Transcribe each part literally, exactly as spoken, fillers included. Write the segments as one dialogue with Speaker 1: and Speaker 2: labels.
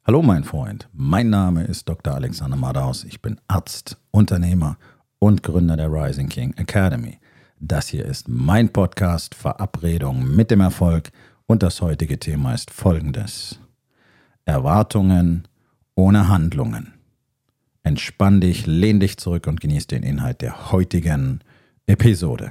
Speaker 1: Hallo mein Freund, mein Name ist Doktor Alexander Madaus. Ich bin Arzt, Unternehmer und Gründer der Rising King Academy. Das hier ist mein Podcast Verabredung mit dem Erfolg und das heutige Thema ist folgendes: Erwartungen ohne Handlungen. Entspann dich, lehn dich zurück und genieß den Inhalt der heutigen Episode.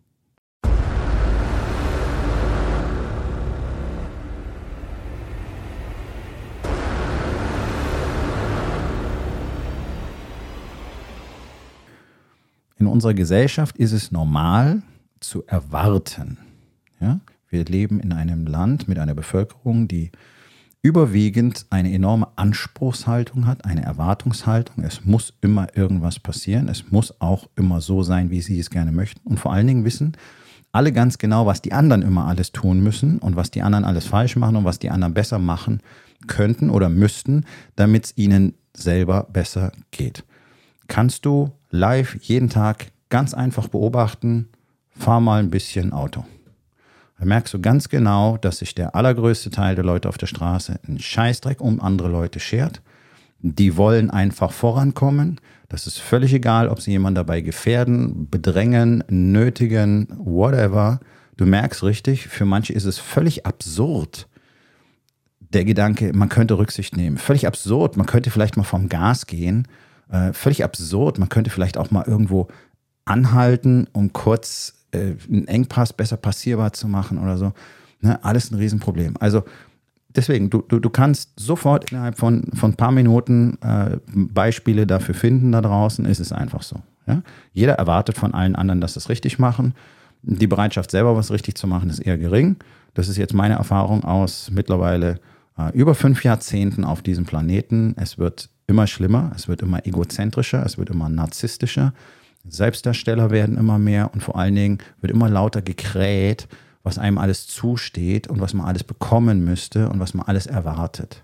Speaker 1: In unserer Gesellschaft ist es normal zu erwarten. Ja? Wir leben in einem Land mit einer Bevölkerung, die überwiegend eine enorme Anspruchshaltung hat, eine Erwartungshaltung. Es muss immer irgendwas passieren. Es muss auch immer so sein, wie sie es gerne möchten. Und vor allen Dingen wissen alle ganz genau, was die anderen immer alles tun müssen und was die anderen alles falsch machen und was die anderen besser machen könnten oder müssten, damit es ihnen selber besser geht. Kannst du live jeden Tag ganz einfach beobachten, fahr mal ein bisschen Auto. Da merkst du ganz genau, dass sich der allergrößte Teil der Leute auf der Straße einen Scheißdreck um andere Leute schert. Die wollen einfach vorankommen. Das ist völlig egal, ob sie jemanden dabei gefährden, bedrängen, nötigen, whatever. Du merkst richtig, für manche ist es völlig absurd, der Gedanke, man könnte Rücksicht nehmen. Völlig absurd, man könnte vielleicht mal vom Gas gehen. Äh, völlig absurd, man könnte vielleicht auch mal irgendwo anhalten, um kurz äh, einen Engpass besser passierbar zu machen oder so. Ne? Alles ein Riesenproblem. Also deswegen, du, du, du kannst sofort innerhalb von, von ein paar Minuten äh, Beispiele dafür finden da draußen, ist es einfach so. Ja? Jeder erwartet von allen anderen, dass sie es richtig machen. Die Bereitschaft selber was richtig zu machen ist eher gering. Das ist jetzt meine Erfahrung aus mittlerweile äh, über fünf Jahrzehnten auf diesem Planeten. Es wird immer schlimmer, es wird immer egozentrischer, es wird immer narzisstischer. Selbstdarsteller werden immer mehr und vor allen Dingen wird immer lauter gekräht, was einem alles zusteht und was man alles bekommen müsste und was man alles erwartet.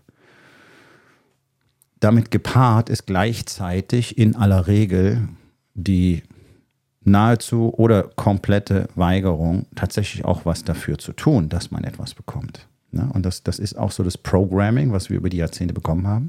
Speaker 1: Damit gepaart ist gleichzeitig in aller Regel die nahezu oder komplette Weigerung, tatsächlich auch was dafür zu tun, dass man etwas bekommt. Ja, und das, das ist auch so das Programming, was wir über die Jahrzehnte bekommen haben.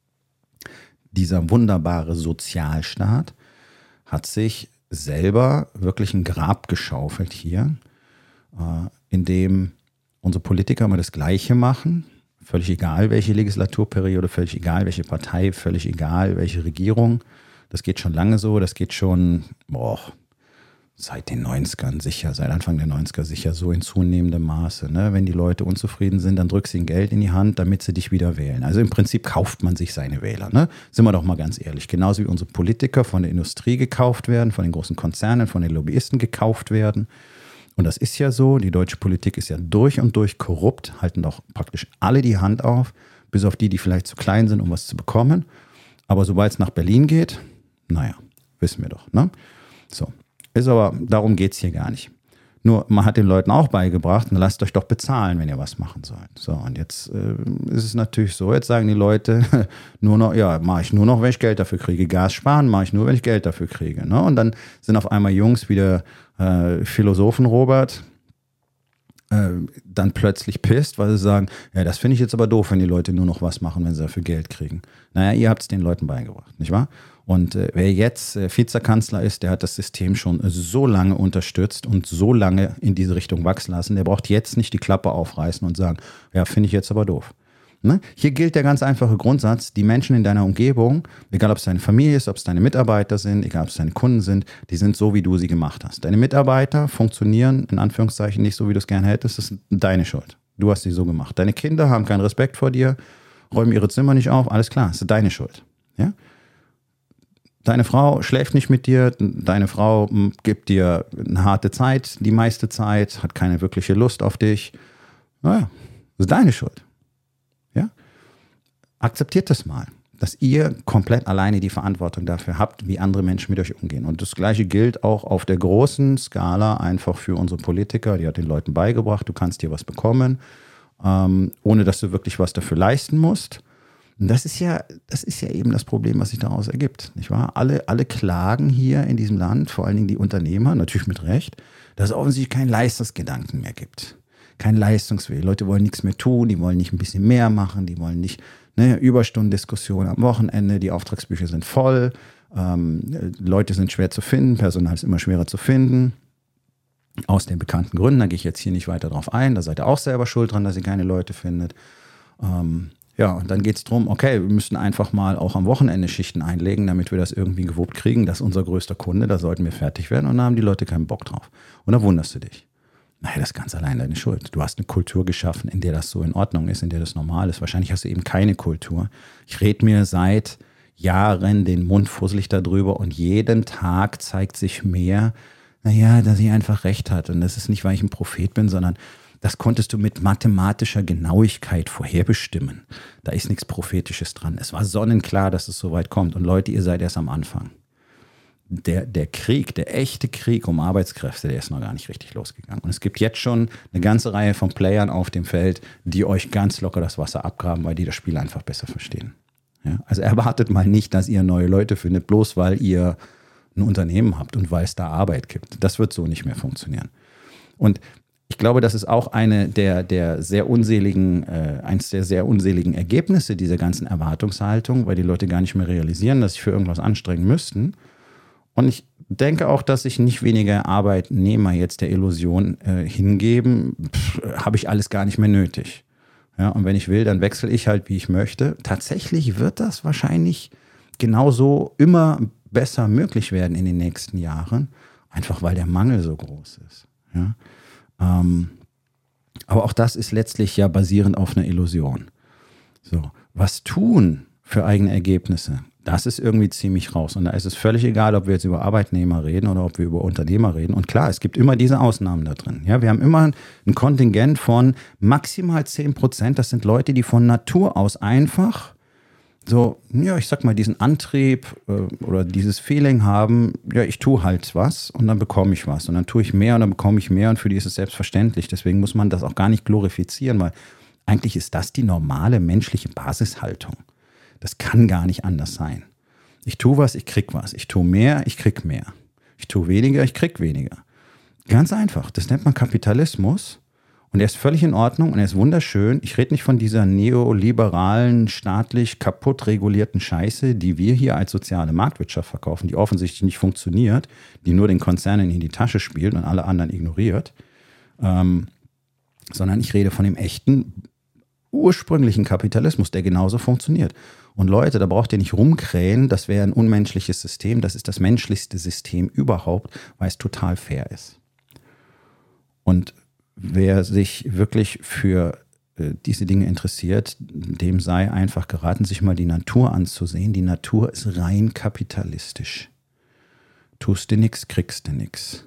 Speaker 1: Dieser wunderbare Sozialstaat hat sich selber wirklich ein Grab geschaufelt hier, äh, in dem unsere Politiker immer das Gleiche machen. Völlig egal, welche Legislaturperiode, völlig egal, welche Partei, völlig egal, welche Regierung. Das geht schon lange so, das geht schon boah, seit den neunzigern sicher, seit Anfang der neunziger sicher so in zunehmendem Maße. Ne? Wenn die Leute unzufrieden sind, dann drückst du ihnen Geld in die Hand, damit sie dich wieder wählen. Also im Prinzip kauft man sich seine Wähler. Ne? Sind wir doch mal ganz ehrlich. Genauso wie unsere Politiker von der Industrie gekauft werden, von den großen Konzernen, von den Lobbyisten gekauft werden. Und das ist ja so, die deutsche Politik ist ja durch und durch korrupt, halten doch praktisch alle die Hand auf, bis auf die, die vielleicht zu klein sind, um was zu bekommen. Aber sobald es nach Berlin geht, naja, wissen wir doch. Ne? So. Ist aber, darum geht es hier gar nicht. Nur, man hat den Leuten auch beigebracht, lasst euch doch bezahlen, wenn ihr was machen sollt. So, und jetzt äh, ist es natürlich so, jetzt sagen die Leute, nur noch, ja, mache ich nur noch, wenn ich Geld dafür kriege. Gas sparen mache ich nur, wenn ich Geld dafür kriege. Ne? Und dann sind auf einmal Jungs wie der äh, Philosophen Robert äh, dann plötzlich pisst, weil sie sagen, ja, das finde ich jetzt aber doof, wenn die Leute nur noch was machen, wenn sie dafür Geld kriegen. Naja, ihr habt es den Leuten beigebracht, nicht wahr? Und äh, wer jetzt äh, Vizekanzler ist, der hat das System schon so lange unterstützt und so lange in diese Richtung wachsen lassen, der braucht jetzt nicht die Klappe aufreißen und sagen, ja, finde ich jetzt aber doof. Ne? Hier gilt der ganz einfache Grundsatz, die Menschen in deiner Umgebung, egal ob es deine Familie ist, ob es deine Mitarbeiter sind, egal ob es deine Kunden sind, die sind so, wie du sie gemacht hast. Deine Mitarbeiter funktionieren in Anführungszeichen nicht so, wie du es gerne hättest, das ist deine Schuld. Du hast sie so gemacht. Deine Kinder haben keinen Respekt vor dir, räumen ihre Zimmer nicht auf, alles klar, das ist deine Schuld. Ja? Deine Frau schläft nicht mit dir, deine Frau gibt dir eine harte Zeit, die meiste Zeit, hat keine wirkliche Lust auf dich. Naja, das ist deine Schuld. Ja? Akzeptiert das mal, dass ihr komplett alleine die Verantwortung dafür habt, wie andere Menschen mit euch umgehen. Und das Gleiche gilt auch auf der großen Skala einfach für unsere Politiker. Die hat den Leuten beigebracht, du kannst dir was bekommen, ähm, ohne dass du wirklich was dafür leisten musst. Und das ist ja, das ist ja eben das Problem, was sich daraus ergibt, nicht wahr? Alle, alle klagen hier in diesem Land, vor allen Dingen die Unternehmer, natürlich mit Recht, dass es offensichtlich keinen Leistungsgedanken mehr gibt. kein Leistungswille. Leute wollen nichts mehr tun, die wollen nicht ein bisschen mehr machen, die wollen nicht ne, Überstundendiskussionen am Wochenende, die Auftragsbücher sind voll, ähm, Leute sind schwer zu finden, Personal ist immer schwerer zu finden. Aus den bekannten Gründen, da gehe ich jetzt hier nicht weiter drauf ein, da seid ihr auch selber schuld dran, dass ihr keine Leute findet. Ähm, ja, und dann geht es darum, okay, wir müssen einfach mal auch am Wochenende Schichten einlegen, damit wir das irgendwie gewuppt kriegen. Das ist unser größter Kunde, da sollten wir fertig werden und da haben die Leute keinen Bock drauf. Und da wunderst du dich. Naja, das ist ganz allein deine Schuld. Du hast eine Kultur geschaffen, in der das so in Ordnung ist, in der das normal ist. Wahrscheinlich hast du eben keine Kultur. Ich rede mir seit Jahren den Mund fusselig darüber und jeden Tag zeigt sich mehr, naja, dass ich einfach recht hatte. Und das ist nicht, weil ich ein Prophet bin, sondern das konntest du mit mathematischer Genauigkeit vorherbestimmen. Da ist nichts Prophetisches dran. Es war sonnenklar, dass es so weit kommt. Und Leute, ihr seid erst am Anfang. Der, der Krieg, der echte Krieg um Arbeitskräfte, der ist noch gar nicht richtig losgegangen. Und es gibt jetzt schon eine ganze Reihe von Playern auf dem Feld, die euch ganz locker das Wasser abgraben, weil die das Spiel einfach besser verstehen. Ja? Also erwartet mal nicht, dass ihr neue Leute findet, bloß weil ihr ein Unternehmen habt und weil es da Arbeit gibt. Das wird so nicht mehr funktionieren. Und ich glaube, das ist auch eine der, der sehr unseligen, äh, eins der sehr unseligen Ergebnisse dieser ganzen Erwartungshaltung, weil die Leute gar nicht mehr realisieren, dass sie für irgendwas anstrengen müssten. Und ich denke auch, dass sich nicht weniger Arbeitnehmer jetzt der Illusion äh, hingeben, habe ich alles gar nicht mehr nötig. Ja, und wenn ich will, dann wechsle ich halt, wie ich möchte. Tatsächlich wird das wahrscheinlich genauso immer besser möglich werden in den nächsten Jahren, einfach weil der Mangel so groß ist. Ja? Ähm, aber auch das ist letztlich ja basierend auf einer Illusion. So, was tun für eigene Ergebnisse? Das ist irgendwie ziemlich raus. Und da ist es völlig egal, ob wir jetzt über Arbeitnehmer reden oder ob wir über Unternehmer reden. Und klar, es gibt immer diese Ausnahmen da drin. Ja, wir haben immer ein Kontingent von maximal zehn Prozent. Das sind Leute, die von Natur aus einfach so, ja, ich sag mal, diesen Antrieb äh, oder dieses Feeling haben, ja, ich tue halt was und dann bekomme ich was. Und dann tue ich mehr und dann bekomme ich mehr und für die ist es selbstverständlich. Deswegen muss man das auch gar nicht glorifizieren, weil eigentlich ist das die normale menschliche Basishaltung. Das kann gar nicht anders sein. Ich tue was, ich krieg was. Ich tue mehr, ich krieg mehr. Ich tue weniger, ich krieg weniger. Ganz einfach. Das nennt man Kapitalismus. Und er ist völlig in Ordnung und er ist wunderschön. Ich rede nicht von dieser neoliberalen, staatlich kaputt regulierten Scheiße, die wir hier als soziale Marktwirtschaft verkaufen, die offensichtlich nicht funktioniert, die nur den Konzernen in die Tasche spielt und alle anderen ignoriert. Ähm, sondern ich rede von dem echten, ursprünglichen Kapitalismus, der genauso funktioniert. Und Leute, da braucht ihr nicht rumkrähen, das wäre ein unmenschliches System. Das ist das menschlichste System überhaupt, weil es total fair ist. Und wer sich wirklich für äh, diese Dinge interessiert, dem sei einfach geraten, sich mal die Natur anzusehen. Die Natur ist rein kapitalistisch. Tust du nichts, kriegst du nichts.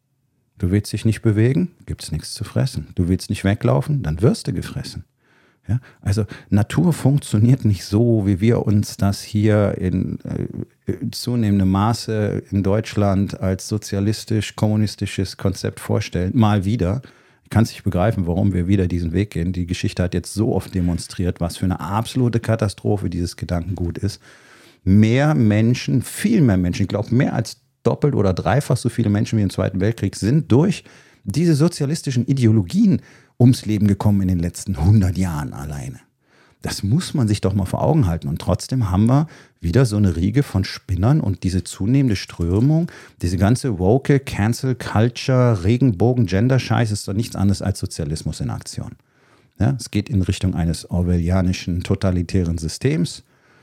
Speaker 1: Du willst dich nicht bewegen, gibt's nichts zu fressen. Du willst nicht weglaufen, dann wirst du gefressen. Ja? Also Natur funktioniert nicht so, wie wir uns das hier in äh, zunehmendem Maße in Deutschland als sozialistisch-kommunistisches Konzept vorstellen. Mal wieder. Ich kann es nicht begreifen, warum wir wieder diesen Weg gehen. Die Geschichte hat jetzt so oft demonstriert, was für eine absolute Katastrophe dieses Gedankengut ist. Mehr Menschen, viel mehr Menschen, ich glaube mehr als doppelt oder dreifach so viele Menschen wie im Zweiten Weltkrieg sind durch diese sozialistischen Ideologien ums Leben gekommen in den letzten hundert Jahren alleine. Das muss man sich doch mal vor Augen halten. Und trotzdem haben wir wieder so eine Riege von Spinnern und diese zunehmende Strömung, diese ganze woke, Cancel Culture, Regenbogen, Gender-Scheiß ist doch nichts anderes als Sozialismus in Aktion. Ja, es geht in Richtung eines orwellianischen, totalitären Systems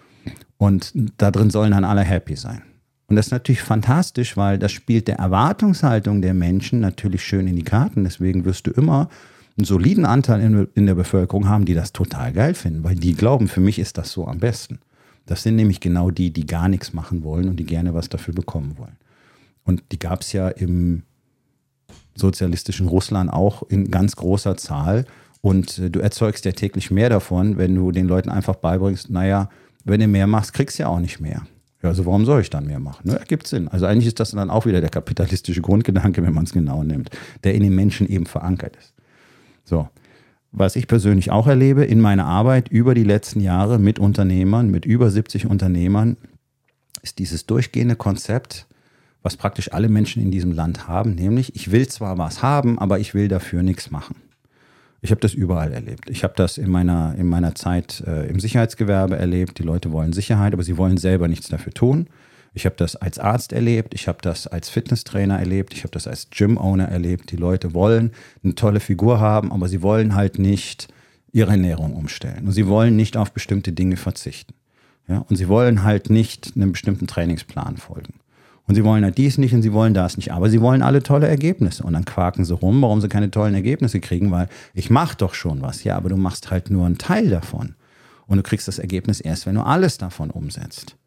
Speaker 1: und da drin sollen dann alle happy sein. Und das ist natürlich fantastisch, weil das spielt der Erwartungshaltung der Menschen natürlich schön in die Karten. Deswegen wirst du immer einen soliden Anteil in, in der Bevölkerung haben, die das total geil finden, weil die glauben, für mich ist das so am besten. Das sind nämlich genau die, die gar nichts machen wollen und die gerne was dafür bekommen wollen. Und die gab es ja im sozialistischen Russland auch in ganz großer Zahl. Und äh, du erzeugst ja täglich mehr davon, wenn du den Leuten einfach beibringst, naja, wenn du mehr machst, kriegst du ja auch nicht mehr. Ja, also warum soll ich dann mehr machen? Ne, ergibt Sinn. Also eigentlich ist das dann auch wieder der kapitalistische Grundgedanke, wenn man es genau nimmt, der in den Menschen eben verankert ist. So, was ich persönlich auch erlebe in meiner Arbeit über die letzten Jahre mit Unternehmern, mit über siebzig Unternehmern, ist dieses durchgehende Konzept, was praktisch alle Menschen in diesem Land haben, nämlich ich will zwar was haben, aber ich will dafür nichts machen. Ich habe das überall erlebt. Ich habe das in meiner, in meiner Zeit äh, im Sicherheitsgewerbe erlebt. Die Leute wollen Sicherheit, aber sie wollen selber nichts dafür tun. Ich habe das als Arzt erlebt, ich habe das als Fitnesstrainer erlebt, ich habe das als Gym-Owner erlebt. Die Leute wollen eine tolle Figur haben, aber sie wollen halt nicht ihre Ernährung umstellen. Und sie wollen nicht auf bestimmte Dinge verzichten. Ja? Und sie wollen halt nicht einem bestimmten Trainingsplan folgen. Und sie wollen halt dies nicht und sie wollen das nicht. Aber sie wollen alle tolle Ergebnisse. Und dann quaken sie rum, warum sie keine tollen Ergebnisse kriegen, weil ich mache doch schon was. Ja, aber du machst halt nur einen Teil davon. Und du kriegst das Ergebnis erst, wenn du alles davon umsetzt.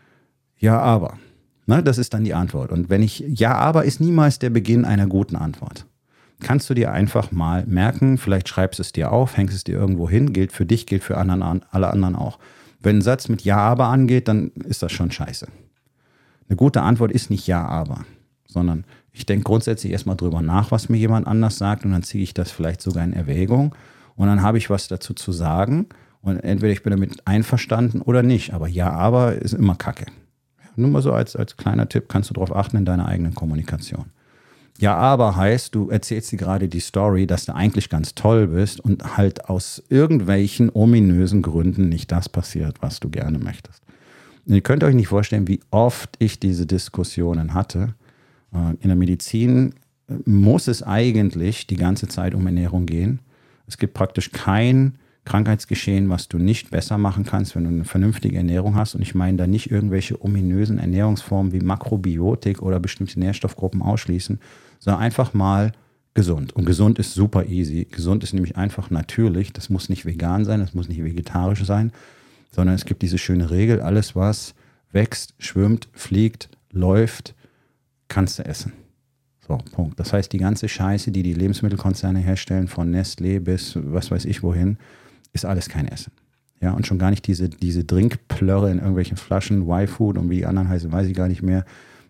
Speaker 1: Ja, aber. Ne, das ist dann die Antwort. Und wenn ich, ja, aber ist niemals der Beginn einer guten Antwort. Kannst du dir einfach mal merken, vielleicht schreibst es dir auf, hängst es dir irgendwo hin, gilt für dich, gilt für anderen, alle anderen auch. Wenn ein Satz mit ja, aber angeht, dann ist das schon scheiße. Eine gute Antwort ist nicht ja, aber, sondern ich denke grundsätzlich erstmal drüber nach, was mir jemand anders sagt und dann ziehe ich das vielleicht sogar in Erwägung und dann habe ich was dazu zu sagen und entweder ich bin damit einverstanden oder nicht, aber ja, aber ist immer Kacke. Nur mal so als, als kleiner Tipp, kannst du darauf achten in deiner eigenen Kommunikation. Ja, aber heißt, du erzählst dir gerade die Story, dass du eigentlich ganz toll bist und halt aus irgendwelchen ominösen Gründen nicht das passiert, was du gerne möchtest. Und ihr könnt euch nicht vorstellen, wie oft ich diese Diskussionen hatte. In der Medizin muss es eigentlich die ganze Zeit um Ernährung gehen. Es gibt praktisch kein Krankheitsgeschehen, was du nicht besser machen kannst, wenn du eine vernünftige Ernährung hast. Und ich meine da nicht irgendwelche ominösen Ernährungsformen wie Makrobiotik oder bestimmte Nährstoffgruppen ausschließen, sondern einfach mal gesund. Und gesund ist super easy. Gesund ist nämlich einfach natürlich. Das muss nicht vegan sein, das muss nicht vegetarisch sein, sondern es gibt diese schöne Regel, alles was wächst, schwimmt, fliegt, läuft, kannst du essen. So, Punkt. Das heißt, die ganze Scheiße, die die Lebensmittelkonzerne herstellen, von Nestlé bis was weiß ich wohin, ist alles kein Essen. Ja, und schon gar nicht diese, diese Trinkplörre in irgendwelchen Flaschen, Y-Food und wie die anderen heißen, weiß ich gar nicht mehr.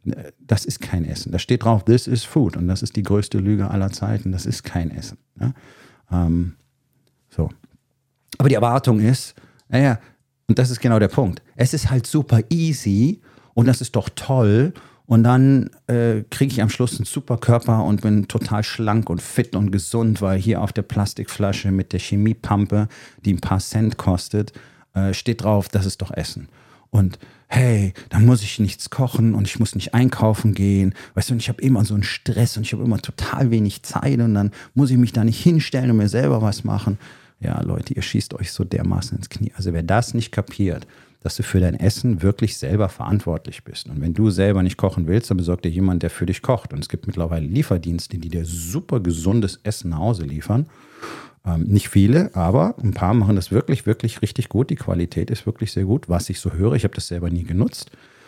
Speaker 1: Das ist kein Essen. Da steht drauf, this is food. Und das ist die größte Lüge aller Zeiten. Das ist kein Essen. Ja? Ähm, so. Aber die Erwartung ist, naja, und das ist genau der Punkt. Es ist halt super easy und das ist doch toll. Und dann äh, kriege ich am Schluss einen super Körper und bin total schlank und fit und gesund, weil hier auf der Plastikflasche mit der Chemiepampe, die ein paar Cent kostet, äh, steht drauf, das ist doch Essen. Und hey, dann muss ich nichts kochen und ich muss nicht einkaufen gehen. Weißt du, und ich habe immer so einen Stress und ich habe immer total wenig Zeit und dann muss ich mich da nicht hinstellen und mir selber was machen. Ja, Leute, ihr schießt euch so dermaßen ins Knie. Also wer das nicht kapiert, dass du für dein Essen wirklich selber verantwortlich bist. Und wenn du selber nicht kochen willst, dann besorg dir jemand, der für dich kocht. Und es gibt mittlerweile Lieferdienste, die dir super gesundes Essen nach Hause liefern. Ähm, nicht viele, aber ein paar machen das wirklich, wirklich richtig gut. Die Qualität ist wirklich sehr gut, was ich so höre. Ich habe das selber nie genutzt.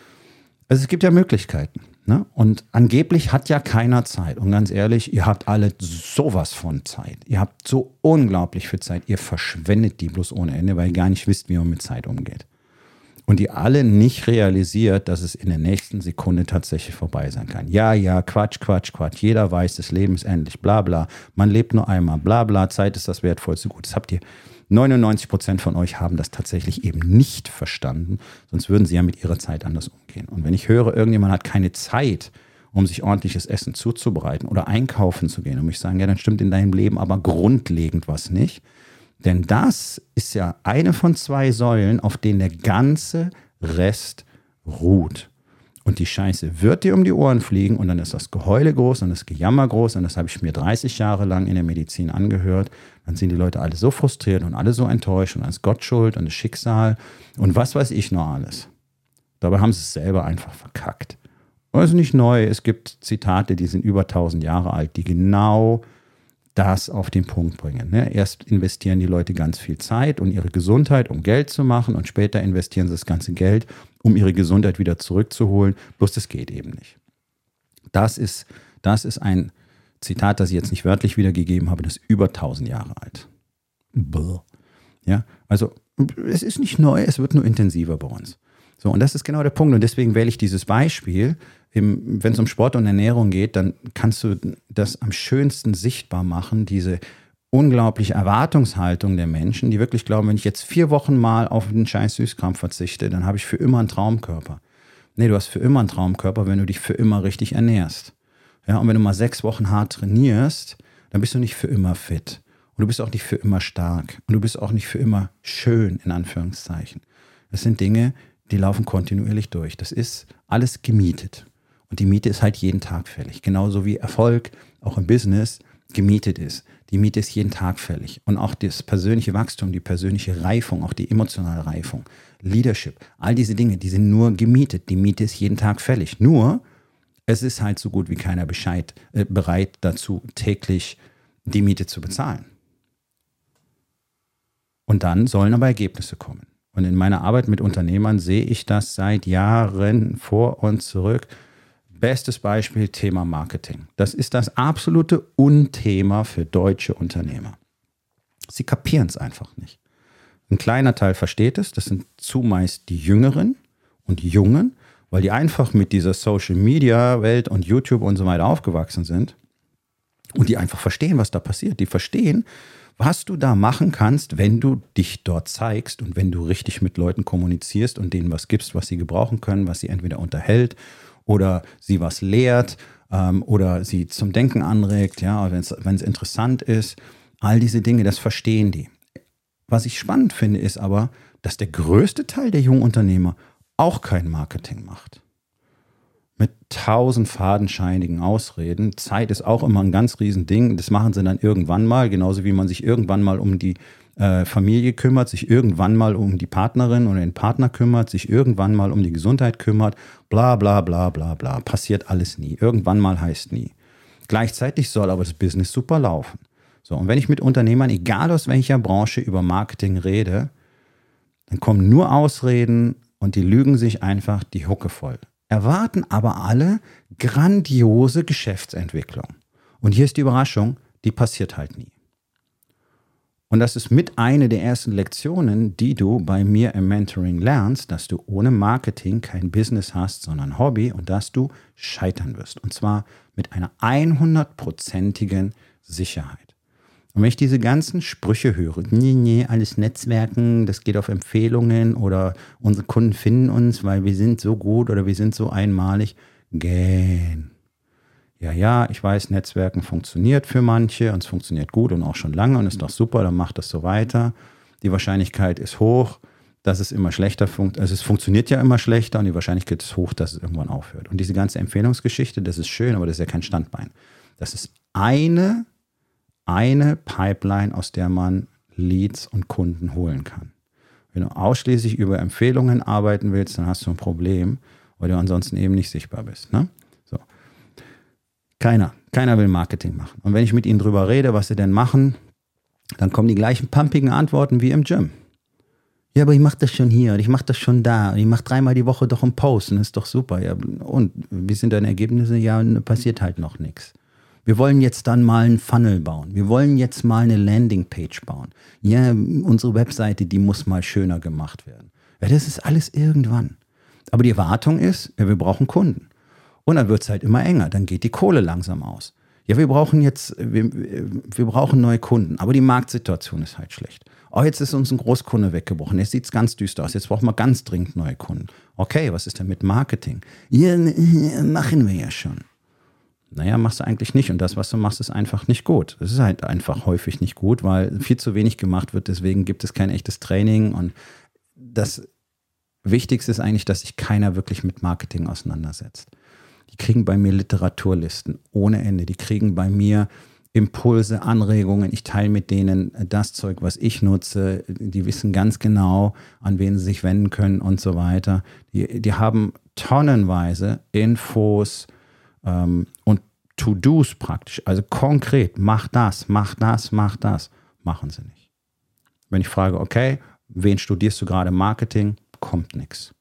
Speaker 1: Also es gibt ja Möglichkeiten. Ne? Und angeblich hat ja keiner Zeit. Und ganz ehrlich, ihr habt alle sowas von Zeit. Ihr habt so unglaublich viel Zeit. Ihr verschwendet die bloß ohne Ende, weil ihr gar nicht wisst, wie man mit Zeit umgeht. Und ihr alle nicht realisiert, dass es in der nächsten Sekunde tatsächlich vorbei sein kann. Ja, ja, Quatsch, Quatsch, Quatsch. Jeder weiß, das Leben ist endlich, bla bla. Man lebt nur einmal, bla bla. Zeit ist das wertvollste Gut. Das habt ihr, neunundneunzig Prozent von euch haben das tatsächlich eben nicht verstanden. Sonst würden sie ja mit ihrer Zeit anders umgehen. Und wenn ich höre, irgendjemand hat keine Zeit, um sich ordentliches Essen zuzubereiten oder einkaufen zu gehen, und mich sagen, ja, dann stimmt in deinem Leben aber grundlegend was nicht. Denn das ist ja eine von zwei Säulen, auf denen der ganze Rest ruht. Und die Scheiße wird dir um die Ohren fliegen und dann ist das Geheule groß und das Gejammer groß und das habe ich mir dreißig Jahre lang in der Medizin angehört. Dann sind die Leute alle so frustriert und alle so enttäuscht und dann ist Gott schuld und das Schicksal und was weiß ich noch alles. Dabei haben sie es selber einfach verkackt. Und es ist nicht neu. Es gibt Zitate, die sind über tausend Jahre alt, die genau das auf den Punkt bringen. Ne? Erst investieren die Leute ganz viel Zeit und ihre Gesundheit, um Geld zu machen und später investieren sie das ganze Geld, um ihre Gesundheit wieder zurückzuholen. Bloß das geht eben nicht. Das ist, das ist ein Zitat, das ich jetzt nicht wörtlich wiedergegeben habe, das ist über tausend Jahre alt. Bäh. Ja, also es ist nicht neu, es wird nur intensiver bei uns. So, und das ist genau der Punkt. Und deswegen wähle ich dieses Beispiel. Wenn es um Sport und Ernährung geht, dann kannst du das am schönsten sichtbar machen, diese unglaubliche Erwartungshaltung der Menschen, die wirklich glauben, wenn ich jetzt vier Wochen mal auf einen scheiß Süßkram verzichte, dann habe ich für immer einen Traumkörper. Nee, du hast für immer einen Traumkörper, wenn du dich für immer richtig ernährst. Ja, und wenn du mal sechs Wochen hart trainierst, dann bist du nicht für immer fit. Und du bist auch nicht für immer stark. Und du bist auch nicht für immer schön, in Anführungszeichen. Das sind Dinge, die laufen kontinuierlich durch. Das ist alles gemietet. Und die Miete ist halt jeden Tag fällig. Genauso wie Erfolg auch im Business gemietet ist. Die Miete ist jeden Tag fällig. Und auch das persönliche Wachstum, die persönliche Reifung, auch die emotionale Reifung, Leadership, all diese Dinge, die sind nur gemietet. Die Miete ist jeden Tag fällig. Nur, es ist halt so gut wie keiner Bescheid, äh, bereit dazu, täglich die Miete zu bezahlen. Und dann sollen aber Ergebnisse kommen. Und in meiner Arbeit mit Unternehmern sehe ich das seit Jahren vor und zurück. Bestes Beispiel, Thema Marketing. Das ist das absolute Unthema für deutsche Unternehmer. Sie kapieren es einfach nicht. Ein kleiner Teil versteht es, das sind zumeist die Jüngeren und Jungen, weil die einfach mit dieser Social-Media-Welt und YouTube und so weiter aufgewachsen sind und die einfach verstehen, was da passiert. Die verstehen, was du da machen kannst, wenn du dich dort zeigst und wenn du richtig mit Leuten kommunizierst und denen was gibst, was sie gebrauchen können, was sie entweder unterhält oder sie was lehrt ähm, oder sie zum Denken anregt, ja, wenn es interessant ist. All diese Dinge, das verstehen die. Was ich spannend finde, ist aber, dass der größte Teil der jungen Unternehmer auch kein Marketing macht. Mit tausend fadenscheinigen Ausreden. Zeit ist auch immer ein ganz Riesending. Das machen sie dann irgendwann mal, genauso wie man sich irgendwann mal um die äh, Familie kümmert, sich irgendwann mal um die Partnerin oder den Partner kümmert, sich irgendwann mal um die Gesundheit kümmert. Bla bla bla bla bla. Passiert alles nie. Irgendwann mal heißt nie. Gleichzeitig soll aber das Business super laufen. So, und wenn ich mit Unternehmern, egal aus welcher Branche, über Marketing rede, dann kommen nur Ausreden und die lügen sich einfach die Hucke voll. Erwarten aber alle grandiose Geschäftsentwicklung. Und hier ist die Überraschung, die passiert halt nie. Und das ist mit eine der ersten Lektionen, die du bei mir im Mentoring lernst, dass du ohne Marketing kein Business hast, sondern Hobby und dass du scheitern wirst. Und zwar mit einer hundertprozentigen Sicherheit. Und wenn ich diese ganzen Sprüche höre, nee, nee, alles Netzwerken, das geht auf Empfehlungen oder unsere Kunden finden uns, weil wir sind so gut oder wir sind so einmalig, gähn. Ja, ja, ich weiß, Netzwerken funktioniert für manche und es funktioniert gut und auch schon lange und ist doch super, dann macht das so weiter. Die Wahrscheinlichkeit ist hoch, dass es immer schlechter funktioniert, also es funktioniert ja immer schlechter und die Wahrscheinlichkeit ist hoch, dass es irgendwann aufhört. Und diese ganze Empfehlungsgeschichte, das ist schön, aber das ist ja kein Standbein. Das ist eine Eine Pipeline, aus der man Leads und Kunden holen kann. Wenn du ausschließlich über Empfehlungen arbeiten willst, dann hast du ein Problem, weil du ansonsten eben nicht sichtbar bist. Ne? So. Keiner, keiner will Marketing machen. Und wenn ich mit ihnen drüber rede, was sie denn machen, dann kommen die gleichen pumpigen Antworten wie im Gym. Ja, aber ich mache das schon hier und ich mache das schon da und ich mache dreimal die Woche doch einen Post und das ist doch super. Ja, und wie sind deine Ergebnisse? Ja, passiert halt noch nichts. Wir wollen jetzt dann mal einen Funnel bauen. Wir wollen jetzt mal eine Landingpage bauen. Ja, unsere Webseite, die muss mal schöner gemacht werden. Ja, das ist alles irgendwann. Aber die Erwartung ist, ja, wir brauchen Kunden. Und dann wird es halt immer enger. Dann geht die Kohle langsam aus. Ja, wir brauchen jetzt, wir, wir brauchen neue Kunden. Aber die Marktsituation ist halt schlecht. Oh, jetzt ist uns ein Großkunde weggebrochen. Jetzt sieht es ganz düster aus. Jetzt brauchen wir ganz dringend neue Kunden. Okay, was ist denn mit Marketing? Ja, machen wir ja schon. Naja, machst du eigentlich nicht. Und das, was du machst, ist einfach nicht gut. Es ist halt einfach häufig nicht gut, weil viel zu wenig gemacht wird. Deswegen gibt es kein echtes Training. Und das Wichtigste ist eigentlich, dass sich keiner wirklich mit Marketing auseinandersetzt. Die kriegen bei mir Literaturlisten ohne Ende. Die kriegen bei mir Impulse, Anregungen. Ich teile mit denen das Zeug, was ich nutze. Die wissen ganz genau, an wen sie sich wenden können und so weiter. Die, die haben tonnenweise Infos, und To-Dos praktisch, also konkret, mach das, mach das, mach das, machen sie nicht. Wenn ich frage, okay, wen studierst du gerade Marketing, kommt nichts.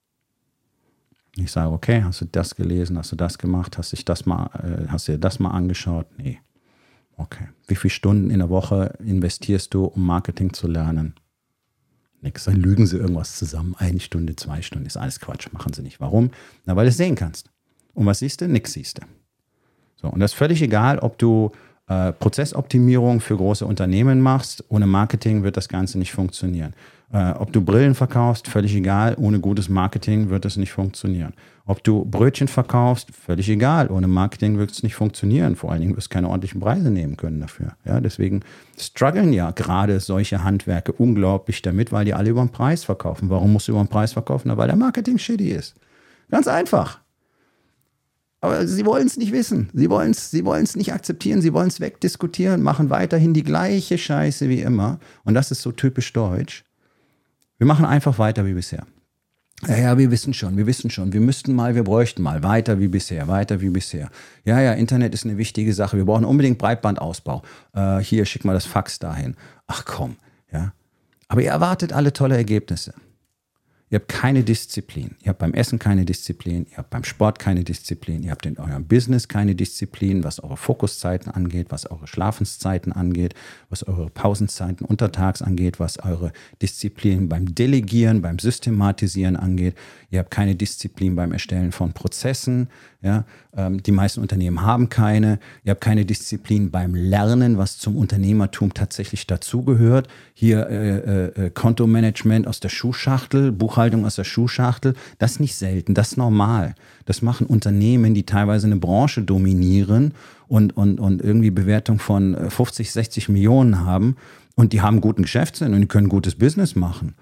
Speaker 1: Ich sage, okay, hast du das gelesen, hast du das gemacht, hast, dich das mal, äh, hast du dir das mal angeschaut? Nee. Okay. Wie viele Stunden in der Woche investierst du, um Marketing zu lernen? Nix. Dann lügen sie irgendwas zusammen, eine Stunde, zwei Stunden, ist alles Quatsch, machen sie nicht. Warum? Na, weil du es sehen kannst. Und was siehst du? Nix siehst du. So, und das ist völlig egal, ob du äh, Prozessoptimierung für große Unternehmen machst. Ohne Marketing wird das Ganze nicht funktionieren. Äh, ob du Brillen verkaufst, völlig egal. Ohne gutes Marketing wird es nicht funktionieren. Ob du Brötchen verkaufst, völlig egal. Ohne Marketing wird es nicht funktionieren. Vor allen Dingen wirst du keine ordentlichen Preise nehmen können dafür. Ja, deswegen strugglen ja gerade solche Handwerke unglaublich damit, weil die alle über den Preis verkaufen. Warum musst du über den Preis verkaufen? Na, weil der Marketing shitty ist. Ganz einfach. Aber sie wollen es nicht wissen. Sie wollen es sie wollen's nicht akzeptieren. Sie wollen es wegdiskutieren, machen weiterhin die gleiche Scheiße wie immer. Und das ist so typisch deutsch. Wir machen einfach weiter wie bisher. Ja, ja, wir wissen schon, wir wissen schon. Wir müssten mal, wir bräuchten mal. Weiter wie bisher, weiter wie bisher. Ja, ja, Internet ist eine wichtige Sache. Wir brauchen unbedingt Breitbandausbau. Äh, hier, schick mal das Fax dahin. Ach komm, ja. Aber ihr erwartet alle tolle Ergebnisse. Ihr habt keine Disziplin. Ihr habt beim Essen keine Disziplin. Ihr habt beim Sport keine Disziplin. Ihr habt in eurem Business keine Disziplin, was eure Fokuszeiten angeht, was eure Schlafenszeiten angeht, was eure Pausenzeiten untertags angeht, was eure Disziplin beim Delegieren, beim Systematisieren angeht. Ihr habt keine Disziplin beim Erstellen von Prozessen. Ja, ähm, die meisten Unternehmen haben keine. Ihr habt keine Disziplin beim Lernen, was zum Unternehmertum tatsächlich dazugehört. Hier äh, äh, Kontomanagement aus der Schuhschachtel, Buchhaltung aus der Schuhschachtel. Das ist nicht selten, das ist normal. Das machen Unternehmen, die teilweise eine Branche dominieren und, und, und irgendwie Bewertung von fünfzig, sechzig Millionen haben. Und die haben guten Geschäftssinn und die können gutes Business machen.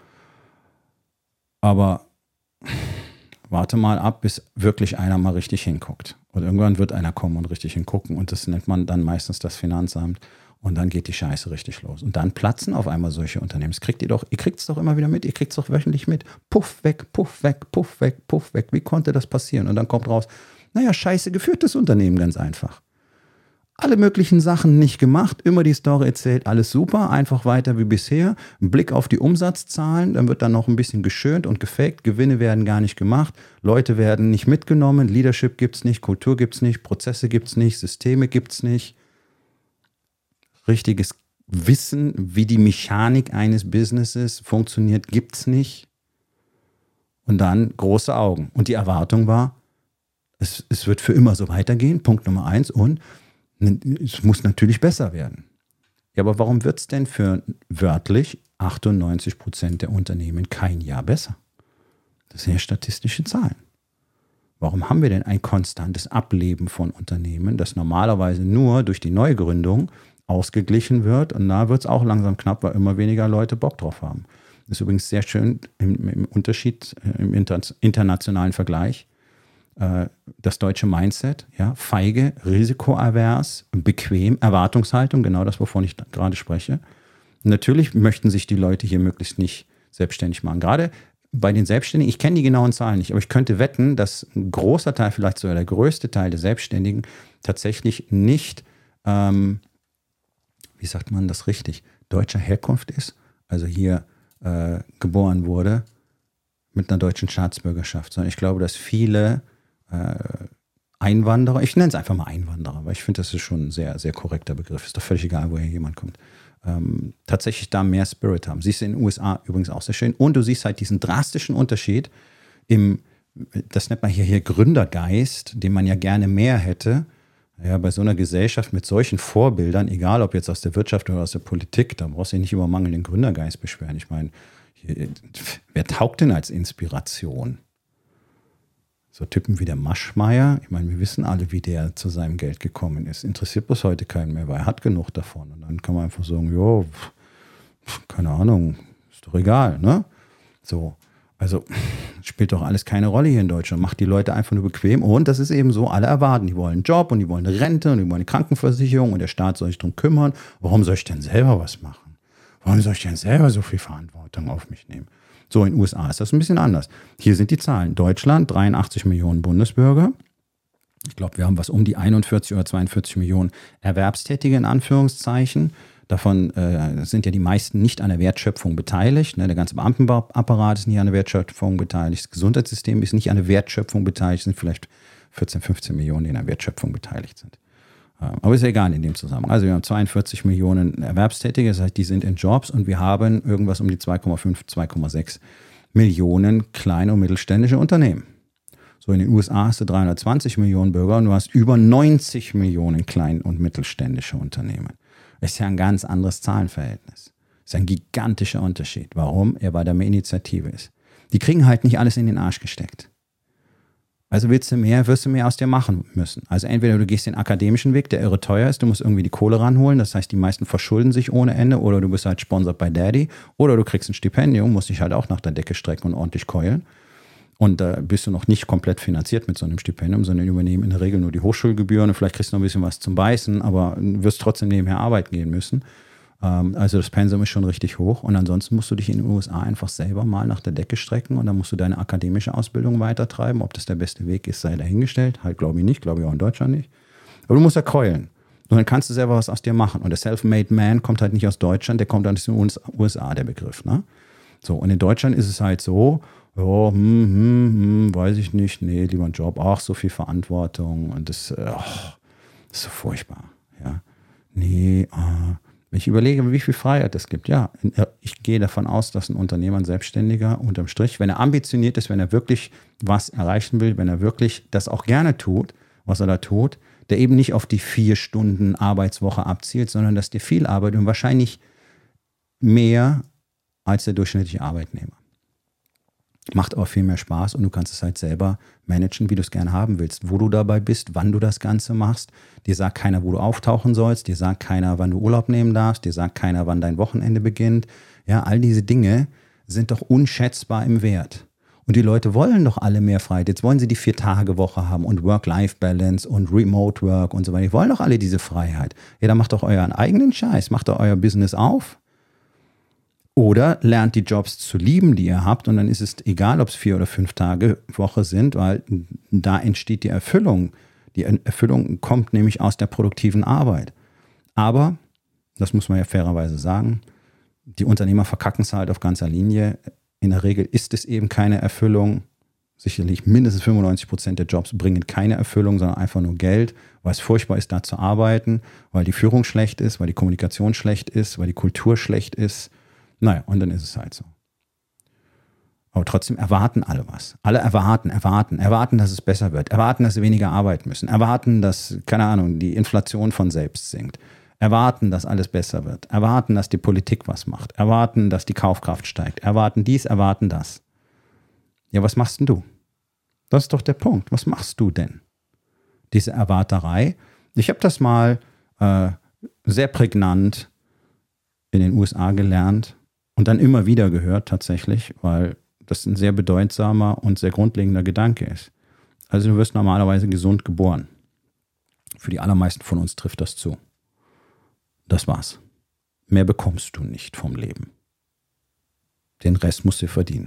Speaker 1: Aber warte mal ab, bis wirklich einer mal richtig hinguckt. Und irgendwann wird einer kommen und richtig hingucken. Und das nennt man dann meistens das Finanzamt. Und dann geht die Scheiße richtig los. Und dann platzen auf einmal solche Unternehmen. Das kriegt ihr doch, ihr kriegt es doch immer wieder mit, ihr kriegt es doch wöchentlich mit. Puff weg, puff weg, puff weg, puff weg. Wie konnte das passieren? Und dann kommt raus, naja, scheiße geführtes Unternehmen, ganz einfach. Alle möglichen Sachen nicht gemacht, immer die Story erzählt, alles super, einfach weiter wie bisher. Ein Blick auf die Umsatzzahlen, dann wird dann noch ein bisschen geschönt und gefaked, Gewinne werden gar nicht gemacht, Leute werden nicht mitgenommen, Leadership gibt es nicht, Kultur gibt es nicht, Prozesse gibt es nicht, Systeme gibt es nicht. Richtiges Wissen, wie die Mechanik eines Businesses funktioniert, gibt es nicht. Und dann große Augen. Und die Erwartung war, es, es wird für immer so weitergehen, Punkt Nummer eins, und es muss natürlich besser werden. Ja, aber warum wird es denn für wörtlich achtundneunzig Prozent der Unternehmen kein Jahr besser? Das sind ja statistische Zahlen. Warum haben wir denn ein konstantes Ableben von Unternehmen, das normalerweise nur durch die Neugründung ausgeglichen wird? Und da wird es auch langsam knapp, weil immer weniger Leute Bock drauf haben. Das ist übrigens sehr schön im, im Unterschied, im inter, internationalen Vergleich. Das deutsche Mindset, ja, feige, risikoavers, bequem, Erwartungshaltung, genau das, wovon ich gerade spreche. Natürlich möchten sich die Leute hier möglichst nicht selbstständig machen. Gerade bei den Selbstständigen, ich kenne die genauen Zahlen nicht, aber ich könnte wetten, dass ein großer Teil, vielleicht sogar der größte Teil der Selbstständigen tatsächlich nicht, ähm, wie sagt man das richtig, deutscher Herkunft ist, also hier äh, geboren wurde mit einer deutschen Staatsbürgerschaft, sondern ich glaube, dass viele Einwanderer, ich nenne es einfach mal Einwanderer, weil ich finde, das ist schon ein sehr, sehr korrekter Begriff. Ist doch völlig egal, woher jemand kommt. Ähm, tatsächlich da mehr Spirit haben. Siehst du in den U S A übrigens auch sehr schön. Und du siehst halt diesen drastischen Unterschied im, das nennt man hier, hier Gründergeist, den man ja gerne mehr hätte. Ja, bei so einer Gesellschaft mit solchen Vorbildern, egal ob jetzt aus der Wirtschaft oder aus der Politik, da brauchst du dich nicht über mangelnden Gründergeist beschweren. Ich meine, hier, wer taugt denn als Inspiration? So Typen wie der Maschmeyer, ich meine, wir wissen alle, wie der zu seinem Geld gekommen ist. Interessiert bis heute keinen mehr, weil er hat genug davon. Und dann kann man einfach sagen, jo, keine Ahnung, ist doch egal, ne? So, also spielt doch alles keine Rolle hier in Deutschland. Macht die Leute einfach nur bequem. Und das ist eben so, alle erwarten, die wollen einen Job und die wollen eine Rente und die wollen eine Krankenversicherung und der Staat soll sich drum kümmern. Warum soll ich denn selber was machen? Warum soll ich denn selber so viel Verantwortung auf mich nehmen? So, in den U S A ist das ein bisschen anders. Hier sind die Zahlen. Deutschland, dreiundachtzig Millionen Bundesbürger. Ich glaube, wir haben was um die einundvierzig oder zweiundvierzig Millionen Erwerbstätige in Anführungszeichen. Davon äh, sind ja die meisten nicht an der Wertschöpfung beteiligt. Ne? Der ganze Beamtenapparat ist nicht an der Wertschöpfung beteiligt. Das Gesundheitssystem ist nicht an der Wertschöpfung beteiligt. Es sind vielleicht vierzehn, fünfzehn Millionen, die an der Wertschöpfung beteiligt sind. Aber ist ja egal in dem Zusammenhang. Also wir haben zweiundvierzig Millionen Erwerbstätige, das heißt, die sind in Jobs und wir haben irgendwas um die zwei Komma fünf, zwei Komma sechs Millionen kleine und mittelständische Unternehmen. So, in den U S A hast du dreihundertzwanzig Millionen Bürger und du hast über neunzig Millionen klein- und mittelständische Unternehmen. Das ist ja ein ganz anderes Zahlenverhältnis. Das ist ein gigantischer Unterschied. Warum? Ja, weil da mehr Initiative ist. Die kriegen halt nicht alles in den Arsch gesteckt. Also willst du mehr, wirst du mehr aus dir machen müssen. Also entweder du gehst den akademischen Weg, der irre teuer ist, du musst irgendwie die Kohle ranholen, das heißt, die meisten verschulden sich ohne Ende, oder du bist halt sponsored by Daddy, oder du kriegst ein Stipendium, musst dich halt auch nach der Decke strecken und ordentlich keulen. Und da äh, bist du noch nicht komplett finanziert mit so einem Stipendium, sondern übernehmen in der Regel nur die Hochschulgebühren und vielleicht kriegst du noch ein bisschen was zum Beißen, aber wirst trotzdem nebenher arbeiten gehen müssen. Ähm, also das Pensum ist schon richtig hoch, und ansonsten musst du dich in den U S A einfach selber mal nach der Decke strecken, und dann musst du deine akademische Ausbildung weitertreiben. Ob das der beste Weg ist, sei dahingestellt. Halt glaube ich nicht, glaube ich auch in Deutschland nicht. Aber du musst ja keulen. Und dann kannst du selber was aus dir machen. Und der Self-Made Man kommt halt nicht aus Deutschland, der kommt aus den U S A, der Begriff. Ne? So, und in Deutschland ist es halt so, ja, hm, hm, hm, weiß ich nicht, nee, lieber ein Job, ach, so viel Verantwortung, und das, ach, das ist so furchtbar, ja. Nee, äh, wenn ich überlege, wie viel Freiheit es gibt, ja, ich gehe davon aus, dass ein Unternehmer, ein Selbstständiger, unterm Strich, wenn er ambitioniert ist, wenn er wirklich was erreichen will, wenn er wirklich das auch gerne tut, was er da tut, der eben nicht auf die vier Stunden Arbeitswoche abzielt, sondern dass der viel arbeitet und wahrscheinlich mehr als der durchschnittliche Arbeitnehmer. Macht aber viel mehr Spaß, und du kannst es halt selber managen, wie du es gerne haben willst. Wo du dabei bist, wann du das Ganze machst. Dir sagt keiner, wo du auftauchen sollst. Dir sagt keiner, wann du Urlaub nehmen darfst. Dir sagt keiner, wann dein Wochenende beginnt. Ja, all diese Dinge sind doch unschätzbar im Wert. Und die Leute wollen doch alle mehr Freiheit. Jetzt wollen sie die Vier-Tage-Woche haben und Work-Life-Balance und Remote-Work und so weiter. Die wollen doch alle diese Freiheit. Ja, dann macht doch euren eigenen Scheiß. Macht doch euer Business auf. Oder lernt die Jobs zu lieben, die ihr habt, und dann ist es egal, ob es vier oder fünf Tage Woche sind, weil da entsteht die Erfüllung. Die Erfüllung kommt nämlich aus der produktiven Arbeit. Aber, das muss man ja fairerweise sagen, die Unternehmer verkacken es halt auf ganzer Linie. In der Regel ist es eben keine Erfüllung. Sicherlich mindestens fünfundneunzig Prozent der Jobs bringen keine Erfüllung, sondern einfach nur Geld, weil es furchtbar ist, da zu arbeiten, weil die Führung schlecht ist, weil die Kommunikation schlecht ist, weil die Kultur schlecht ist. Naja, und dann ist es halt so. Aber trotzdem erwarten alle was. Alle erwarten, erwarten, erwarten, dass es besser wird, erwarten, dass sie weniger arbeiten müssen, erwarten, dass, keine Ahnung, die Inflation von selbst sinkt, erwarten, dass alles besser wird, erwarten, dass die Politik was macht, erwarten, dass die Kaufkraft steigt, erwarten dies, erwarten das. Ja, was machst denn du? Das ist doch der Punkt. Was machst du denn? Diese Erwarterei. Ich habe das mal äh, sehr prägnant in den U S A gelernt, und dann immer wieder gehört tatsächlich, weil das ein sehr bedeutsamer und sehr grundlegender Gedanke ist. Also du wirst normalerweise gesund geboren. Für die allermeisten von uns trifft das zu. Das war's. Mehr bekommst du nicht vom Leben. Den Rest musst du verdienen.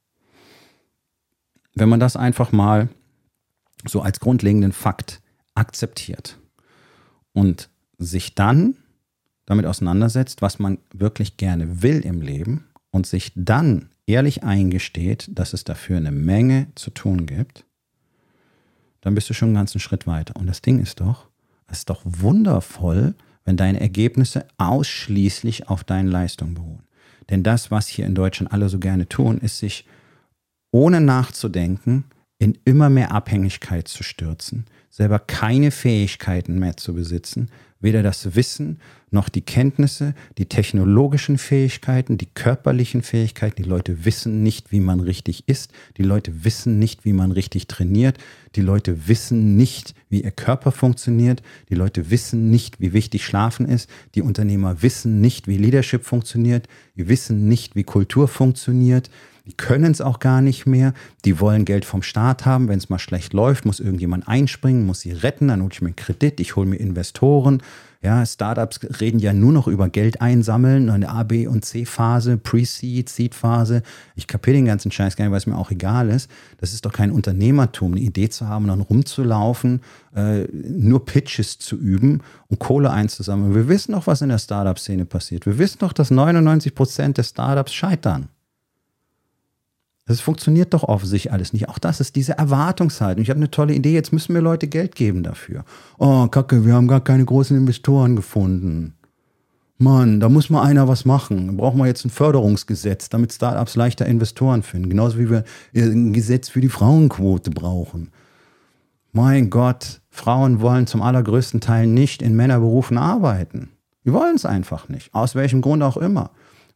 Speaker 1: Wenn man das einfach mal so als grundlegenden Fakt akzeptiert und sich dann damit auseinandersetzt, was man wirklich gerne will im Leben, und sich dann ehrlich eingesteht, dass es dafür eine Menge zu tun gibt, dann bist du schon einen ganzen Schritt weiter. Und das Ding ist doch, es ist doch wundervoll, wenn deine Ergebnisse ausschließlich auf deinen Leistungen beruhen. Denn das, was hier in Deutschland alle so gerne tun, ist, sich ohne nachzudenken in immer mehr Abhängigkeit zu stürzen, selber keine Fähigkeiten mehr zu besitzen, weder das Wissen noch die Kenntnisse, die technologischen Fähigkeiten, die körperlichen Fähigkeiten. Die Leute wissen nicht, wie man richtig isst. Die Leute wissen nicht, wie man richtig trainiert. Die Leute wissen nicht, wie ihr Körper funktioniert. Die Leute wissen nicht, wie wichtig Schlafen ist. Die Unternehmer wissen nicht, wie Leadership funktioniert. Die wissen nicht, wie Kultur funktioniert. Die können es auch gar nicht mehr. Die wollen Geld vom Staat haben. Wenn es mal schlecht läuft, muss irgendjemand einspringen, muss sie retten. Dann hole ich mir einen Kredit, ich hole mir Investoren. Ja, Startups reden ja nur noch über Geld einsammeln, eine A, B und C-Phase, Pre-Seed, Seed-Phase. Ich kapiere den ganzen Scheiß gar nicht, weil es mir auch egal ist. Das ist doch kein Unternehmertum, eine Idee zu haben, dann rumzulaufen, äh, nur Pitches zu üben und Kohle einzusammeln. Wir wissen doch, was in der Startup-Szene passiert. Wir wissen doch, dass neunundneunzig Prozent der Startups scheitern. Das funktioniert doch offensichtlich alles nicht. Auch das ist diese Erwartungshaltung. Ich habe eine tolle Idee, jetzt müssen mir Leute Geld geben dafür. Oh, Kacke, wir haben gar keine großen Investoren gefunden. Mann, da muss mal einer was machen. Da brauchen wir jetzt ein Förderungsgesetz, damit Startups leichter Investoren finden. Genauso wie wir ein Gesetz für die Frauenquote brauchen. Mein Gott, Frauen wollen zum allergrößten Teil nicht in Männerberufen arbeiten. Die wollen es einfach nicht. Aus welchem Grund auch immer.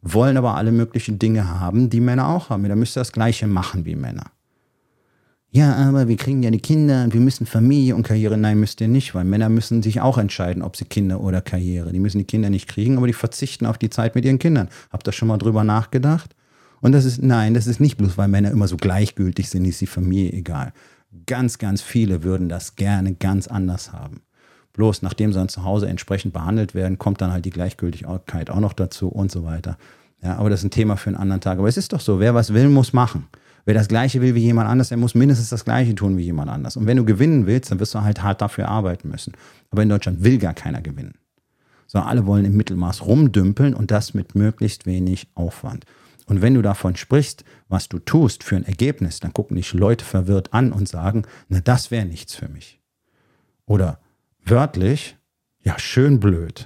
Speaker 1: wollen aber alle möglichen Dinge haben, die Männer auch haben. Da müsst ihr das Gleiche machen wie Männer. Ja, aber wir kriegen ja die Kinder und wir müssen Familie und Karriere. Nein, müsst ihr nicht, weil Männer müssen sich auch entscheiden, ob sie Kinder oder Karriere. Die müssen die Kinder nicht kriegen, aber die verzichten auf die Zeit mit ihren Kindern. Habt ihr schon mal drüber nachgedacht? Und das ist, nein, das ist nicht bloß, weil Männer immer so gleichgültig sind, ist die Familie egal. Ganz, ganz viele würden das gerne ganz anders haben. Bloß nachdem sie dann zu Hause entsprechend behandelt werden, kommt dann halt die Gleichgültigkeit auch noch dazu und so weiter. Ja, aber das ist ein Thema für einen anderen Tag. Aber es ist doch so, wer was will, muss machen. Wer das Gleiche will wie jemand anders, der muss mindestens das Gleiche tun wie jemand anders. Und wenn du gewinnen willst, dann wirst du halt hart dafür arbeiten müssen. Aber in Deutschland will gar keiner gewinnen. Sondern alle wollen im Mittelmaß rumdümpeln und das mit möglichst wenig Aufwand. Und wenn du davon sprichst, was du tust für ein Ergebnis, dann gucken dich Leute verwirrt an und sagen, na, das wäre nichts für mich. Oder wörtlich, ja, schön blöd.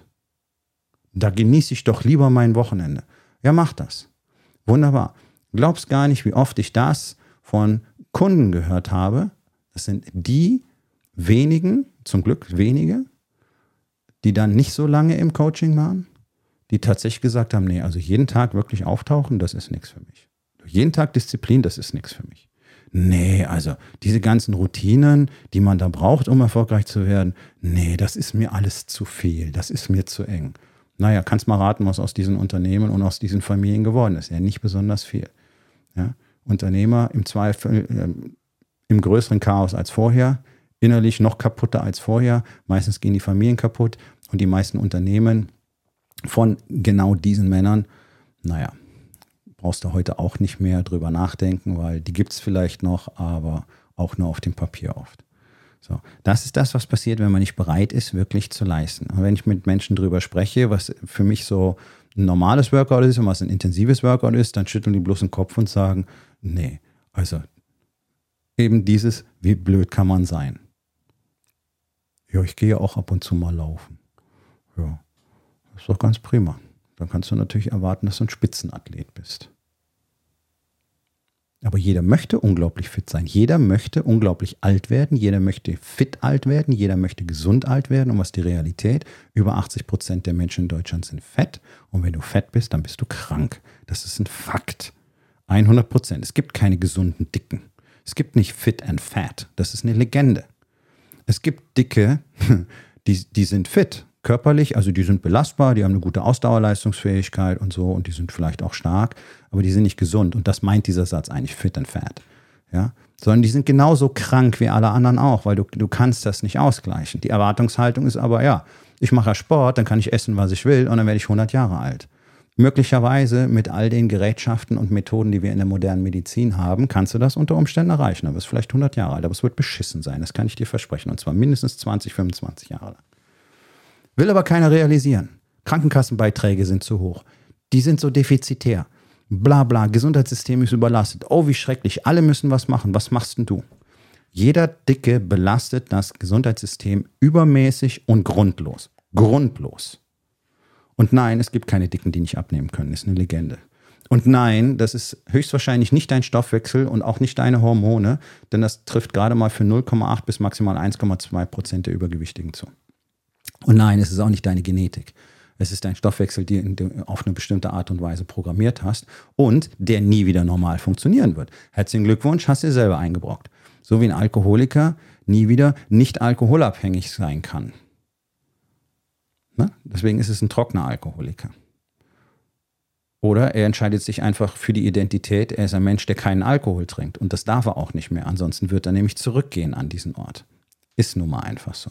Speaker 1: Da genieße ich doch lieber mein Wochenende. Ja, mach das. Wunderbar. Glaubst gar nicht, wie oft ich das von Kunden gehört habe. Das sind die wenigen, zum Glück wenige, die dann nicht so lange im Coaching waren, die tatsächlich gesagt haben, nee, also jeden Tag wirklich auftauchen, das ist nichts für mich. Jeden Tag Disziplin, das ist nichts für mich. Nee, also diese ganzen Routinen, die man da braucht, um erfolgreich zu werden, nee, das ist mir alles zu viel, das ist mir zu eng. Naja, kannst mal raten, was aus diesen Unternehmen und aus diesen Familien geworden ist. Ja, nicht besonders viel. Ja, Unternehmer im Zweifel äh, im größeren Chaos als vorher, innerlich noch kaputter als vorher. Meistens gehen die Familien kaputt und die meisten Unternehmen von genau diesen Männern, naja, brauchst du heute auch nicht mehr drüber nachdenken, weil die gibt es vielleicht noch, aber auch nur auf dem Papier oft. So, das ist das, was passiert, wenn man nicht bereit ist, wirklich zu leisten. Und wenn ich mit Menschen drüber spreche, was für mich so ein normales Workout ist und was ein intensives Workout ist, dann schütteln die bloß den Kopf und sagen, nee, also eben dieses, wie blöd kann man sein? Ja, ich gehe auch ab und zu mal laufen. Ja, das ist doch ganz prima. Dann kannst du natürlich erwarten, dass du ein Spitzenathlet bist. Aber jeder möchte unglaublich fit sein. Jeder möchte unglaublich alt werden. Jeder möchte fit alt werden. Jeder möchte gesund alt werden. Und was die Realität? Über achtzig Prozent der Menschen in Deutschland sind fett. Und wenn du fett bist, dann bist du krank. Das ist ein Fakt. hundert Prozent. Es gibt keine gesunden Dicken. Es gibt nicht fit and fat. Das ist eine Legende. Es gibt Dicke, die, die sind fit. Körperlich, also die sind belastbar, die haben eine gute Ausdauerleistungsfähigkeit und so und die sind vielleicht auch stark, aber die sind nicht gesund und das meint dieser Satz eigentlich, fit and fat, ja, sondern die sind genauso krank wie alle anderen auch, weil du, du kannst das nicht ausgleichen. Die Erwartungshaltung ist aber, ja, ich mache ja Sport, dann kann ich essen, was ich will und dann werde ich hundert Jahre alt. Möglicherweise mit all den Gerätschaften und Methoden, die wir in der modernen Medizin haben, kannst du das unter Umständen erreichen. Du wirst vielleicht hundert Jahre alt, aber es wird beschissen sein, das kann ich dir versprechen und zwar mindestens zwanzig, fünfundzwanzig Jahre lang. Will aber keiner realisieren. Krankenkassenbeiträge sind zu hoch. Die sind so defizitär. Bla bla, Gesundheitssystem ist überlastet. Oh, wie schrecklich. Alle müssen was machen. Was machst denn du? Jeder Dicke belastet das Gesundheitssystem übermäßig und grundlos. Grundlos. Und nein, es gibt keine Dicken, die nicht abnehmen können. Das ist eine Legende. Und nein, das ist höchstwahrscheinlich nicht dein Stoffwechsel und auch nicht deine Hormone, denn das trifft gerade mal für null Komma acht bis maximal eins Komma zwei Prozent der Übergewichtigen zu. Und nein, es ist auch nicht deine Genetik. Es ist dein Stoffwechsel, den du auf eine bestimmte Art und Weise programmiert hast und der nie wieder normal funktionieren wird. Herzlichen Glückwunsch, hast du dir selber eingebrockt. So wie ein Alkoholiker nie wieder nicht alkoholabhängig sein kann. Ne? Deswegen ist es ein trockener Alkoholiker. Oder er entscheidet sich einfach für die Identität, er ist ein Mensch, der keinen Alkohol trinkt. Und das darf er auch nicht mehr. Ansonsten wird er nämlich zurückgehen an diesen Ort. Ist nun mal einfach so.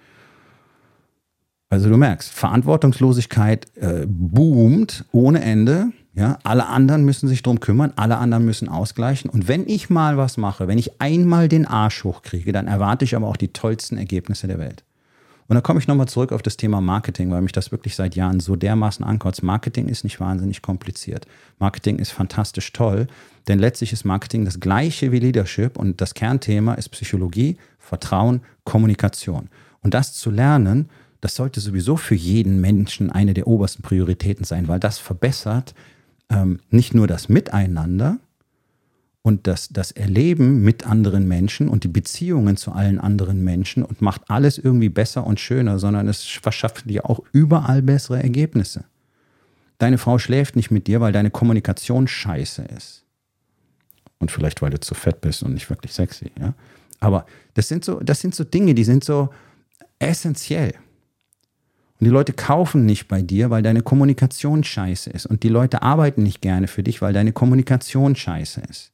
Speaker 1: Also du merkst, Verantwortungslosigkeit äh, boomt ohne Ende. Ja? Alle anderen müssen sich drum kümmern, alle anderen müssen ausgleichen. Und wenn ich mal was mache, wenn ich einmal den Arsch hochkriege, dann erwarte ich aber auch die tollsten Ergebnisse der Welt. Und dann komme ich nochmal zurück auf das Thema Marketing, weil mich das wirklich seit Jahren so dermaßen ankotzt. Marketing ist nicht wahnsinnig kompliziert. Marketing ist fantastisch toll, denn letztlich ist Marketing das gleiche wie Leadership und das Kernthema ist Psychologie, Vertrauen, Kommunikation. Und das zu lernen, das sollte sowieso für jeden Menschen eine der obersten Prioritäten sein, weil das verbessert ähm, nicht nur das Miteinander und das, das Erleben mit anderen Menschen und die Beziehungen zu allen anderen Menschen und macht alles irgendwie besser und schöner, sondern es verschafft dir auch überall bessere Ergebnisse. Deine Frau schläft nicht mit dir, weil deine Kommunikation scheiße ist. Und vielleicht, weil du zu fett bist und nicht wirklich sexy. Ja? Aber das sind so, das sind so Dinge, die sind so essentiell. Und die Leute kaufen nicht bei dir, weil deine Kommunikation scheiße ist. Und die Leute arbeiten nicht gerne für dich, weil deine Kommunikation scheiße ist.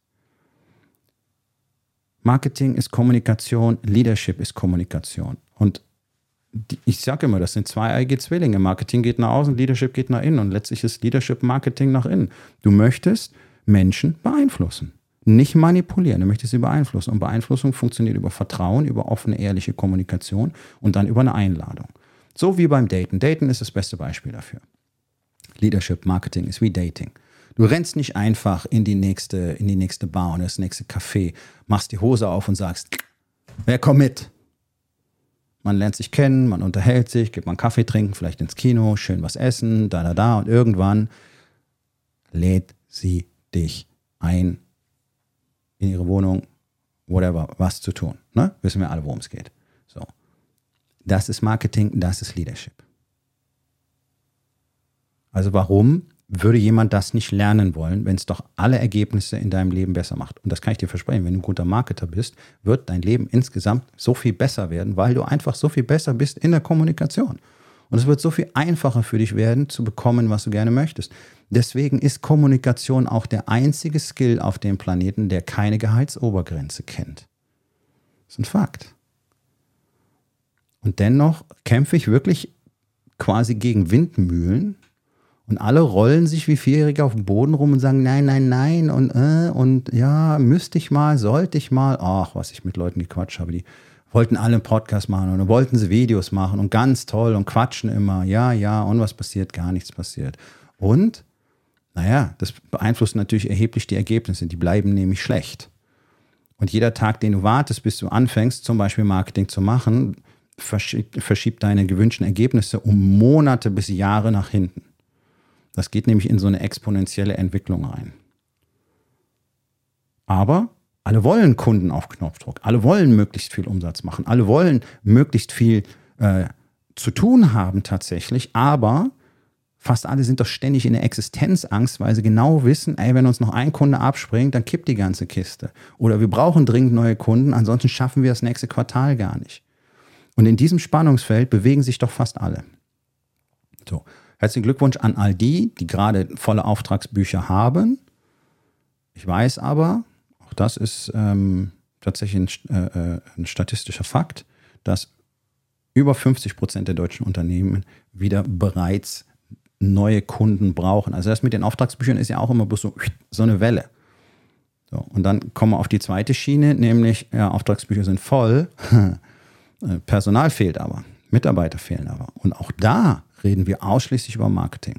Speaker 1: Marketing ist Kommunikation, Leadership ist Kommunikation. Und die, ich sage immer, das sind zweieige Zwillinge. Marketing geht nach außen, Leadership geht nach innen. Und letztlich ist Leadership Marketing nach innen. Du möchtest Menschen beeinflussen, nicht manipulieren. Du möchtest sie beeinflussen. Und Beeinflussung funktioniert über Vertrauen, über offene, ehrliche Kommunikation und dann über eine Einladung. So wie beim Daten. Daten ist das beste Beispiel dafür. Leadership Marketing ist wie Dating. Du rennst nicht einfach in die nächste, in die nächste Bar oder das nächste Café, machst die Hose auf und sagst, wer kommt mit? Man lernt sich kennen, man unterhält sich, geht mal einen Kaffee trinken, vielleicht ins Kino, schön was essen, da, da, da. Und irgendwann lädt sie dich ein, in ihre Wohnung, whatever, was zu tun. Ne? Wissen wir alle, worum es geht. So. Das ist Marketing, das ist Leadership. Also warum würde jemand das nicht lernen wollen, wenn es doch alle Ergebnisse in deinem Leben besser macht? Und das kann ich dir versprechen, wenn du ein guter Marketer bist, wird dein Leben insgesamt so viel besser werden, weil du einfach so viel besser bist in der Kommunikation. Und es wird so viel einfacher für dich werden, zu bekommen, was du gerne möchtest. Deswegen ist Kommunikation auch der einzige Skill auf dem Planeten, der keine Gehaltsobergrenze kennt. Das ist ein Fakt. Und dennoch kämpfe ich wirklich quasi gegen Windmühlen und alle rollen sich wie Vierjährige auf dem Boden rum und sagen, nein, nein, nein und äh, und ja, müsste ich mal, sollte ich mal. Ach, was ich mit Leuten gequatscht habe, die wollten alle einen Podcast machen und dann wollten sie Videos machen und ganz toll und quatschen immer, ja, ja, und was passiert? Gar nichts passiert. Und, naja, das beeinflusst natürlich erheblich die Ergebnisse, die bleiben nämlich schlecht. Und jeder Tag, den du wartest, bis du anfängst, zum Beispiel Marketing zu machen, verschiebt, verschiebt deine gewünschten Ergebnisse um Monate bis Jahre nach hinten. Das geht nämlich in so eine exponentielle Entwicklung rein. Aber alle wollen Kunden auf Knopfdruck. Alle wollen möglichst viel Umsatz machen. Alle wollen möglichst viel äh, zu tun haben tatsächlich. Aber fast alle sind doch ständig in der Existenzangst, weil sie genau wissen, ey, wenn uns noch ein Kunde abspringt, dann kippt die ganze Kiste. Oder wir brauchen dringend neue Kunden, ansonsten schaffen wir das nächste Quartal gar nicht. Und in diesem Spannungsfeld bewegen sich doch fast alle. So. Herzlichen Glückwunsch an all die, die gerade volle Auftragsbücher haben. Ich weiß aber, auch das ist ähm, tatsächlich ein, äh, ein statistischer Fakt, dass über fünfzig Prozent der deutschen Unternehmen wieder bereits neue Kunden brauchen. Also das mit den Auftragsbüchern ist ja auch immer bloß so, so eine Welle. So, und dann kommen wir auf die zweite Schiene, nämlich ja, Auftragsbücher sind voll, Personal fehlt aber, Mitarbeiter fehlen aber. Und auch da reden wir ausschließlich über Marketing.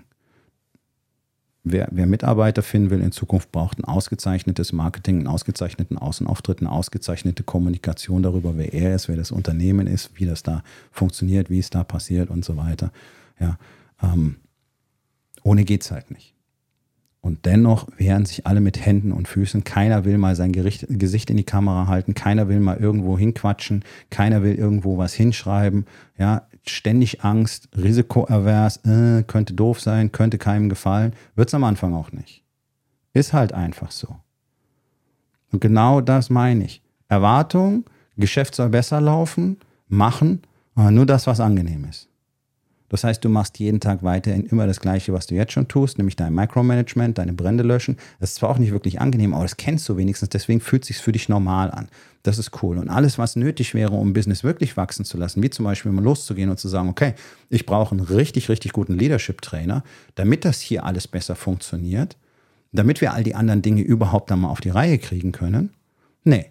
Speaker 1: Wer, wer Mitarbeiter finden will in Zukunft, braucht ein ausgezeichnetes Marketing, einen ausgezeichneten Außenauftritt, eine ausgezeichnete Kommunikation darüber, wer er ist, wer das Unternehmen ist, wie das da funktioniert, wie es da passiert und so weiter. Ja, ähm, ohne geht's halt nicht. Und dennoch wehren sich alle mit Händen und Füßen. Keiner will mal sein Gericht, Gesicht in die Kamera halten. Keiner will mal irgendwo hinquatschen. Keiner will irgendwo was hinschreiben. Ja, ständig Angst, risikoavers, äh, könnte doof sein, könnte keinem gefallen. Wird es am Anfang auch nicht. Ist halt einfach so. Und genau das meine ich. Erwartung, Geschäft soll besser laufen, machen, aber nur das, was angenehm ist. Das heißt, du machst jeden Tag weiterhin immer das Gleiche, was du jetzt schon tust, nämlich dein Micromanagement, deine Brände löschen. Das ist zwar auch nicht wirklich angenehm, aber das kennst du wenigstens, deswegen fühlt es sich für dich normal an. Das ist cool. Und alles, was nötig wäre, um ein Business wirklich wachsen zu lassen, wie zum Beispiel mal loszugehen und zu sagen, okay, ich brauche einen richtig, richtig guten Leadership-Trainer, damit das hier alles besser funktioniert, damit wir all die anderen Dinge überhaupt einmal auf die Reihe kriegen können. Nee.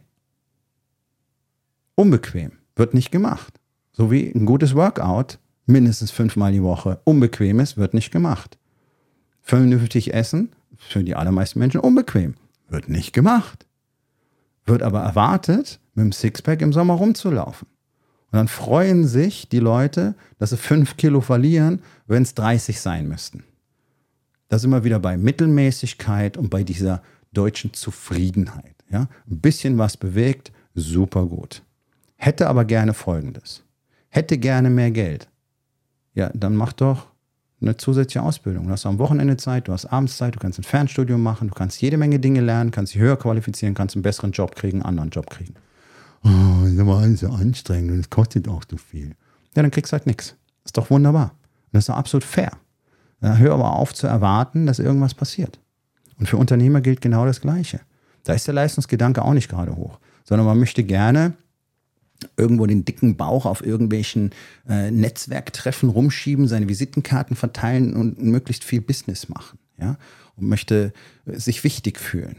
Speaker 1: Unbequem. Wird nicht gemacht. So wie ein gutes Workout mindestens fünfmal die Woche unbequemes wird nicht gemacht. Vernünftig essen, für die allermeisten Menschen unbequem, wird nicht gemacht. Wird aber erwartet, mit dem Sixpack im Sommer rumzulaufen. Und dann freuen sich die Leute, dass sie fünf Kilo verlieren, wenn es dreißig sein müssten. Das ist immer wieder bei Mittelmäßigkeit und bei dieser deutschen Zufriedenheit. Ja? Ein bisschen was bewegt, super gut. Hätte aber gerne Folgendes. Hätte gerne mehr Geld. Ja, dann mach doch eine zusätzliche Ausbildung. Du hast am Wochenende Zeit, du hast abends Zeit, du kannst ein Fernstudium machen, du kannst jede Menge Dinge lernen, kannst dich höher qualifizieren, kannst einen besseren Job kriegen, einen anderen Job kriegen. Oh, das ist aber alles so anstrengend und es kostet auch so viel. Ja, dann kriegst du halt nichts. Ist doch wunderbar. Und das ist doch absolut fair. Ja, hör aber auf zu erwarten, dass irgendwas passiert. Und für Unternehmer gilt genau das Gleiche. Da ist der Leistungsgedanke auch nicht gerade hoch, sondern man möchte gerne irgendwo den dicken Bauch auf irgendwelchen äh, Netzwerktreffen rumschieben, seine Visitenkarten verteilen und möglichst viel Business machen. Ja? Und möchte sich wichtig fühlen.